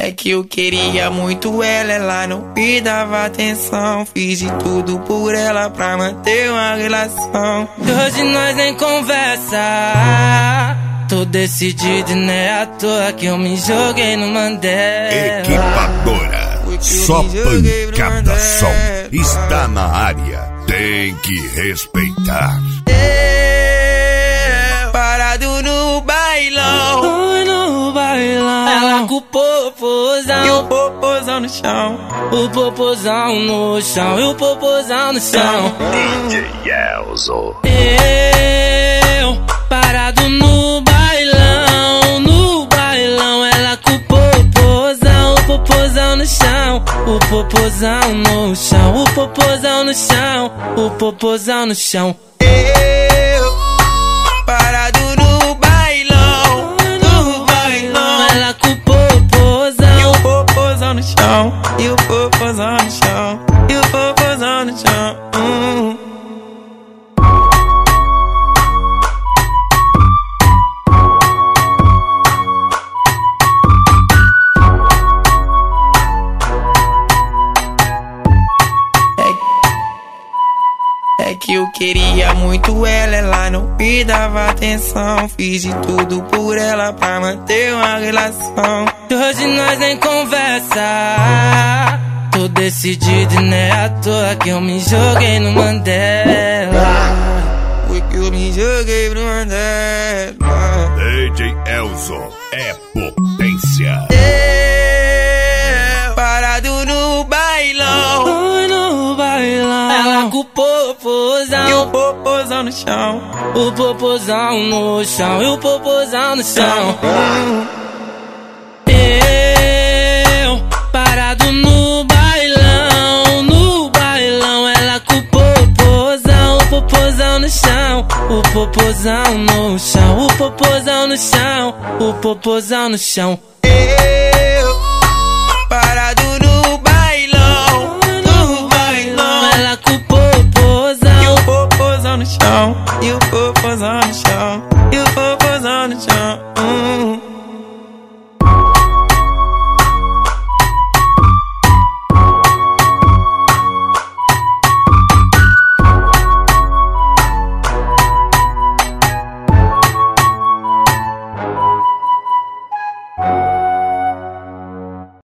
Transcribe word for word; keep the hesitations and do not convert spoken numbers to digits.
É que eu queria muito ela, ela não me dava atenção. Fiz de tudo por ela pra manter uma relação. E hoje nós nem conversa. Tô decidido e não é à toa que eu me joguei no Mandela. Equipadora, só pancada som. Está na área, tem que respeitar. Eu, parado no bailão, Oi, no bailão. Ela com o popozão e o popozão no chão. O popozão no chão, e o popozão no chão. D J Elzo. Eu, parado no bailão, no bailão. Ela com o popozão, o popozão no chão. O popozão no chão, o popozão no chão. O popozão no chão. Eu, parado no bailão, no bailão. Ela com o popozão e o popozão no chão. E o popozão no chão. E o popozão no chão. Hum. É que eu queria muito ela, ela não me dava atenção. Fiz de tudo por ela pra manter uma relação. E hoje nós nem conversa. Tô decidido e não é à toa que eu me joguei no Mandela. Foi que eu me joguei pro Mandela. D J Elzo é potência. Eu, parado no bailão, Oi, no bailão. Ela com o e popozão o popozão no chão. O popozão no chão, e o popozão no chão. Eu, parado no bailão, no bailão. Ela com o popozão, o popozão no chão. O popozão no chão, o popozão no chão. O popozão no chão. Eu, parado no bailão, no bailão. Ela com o popozão e o popozão no chão. E o popozão no chão.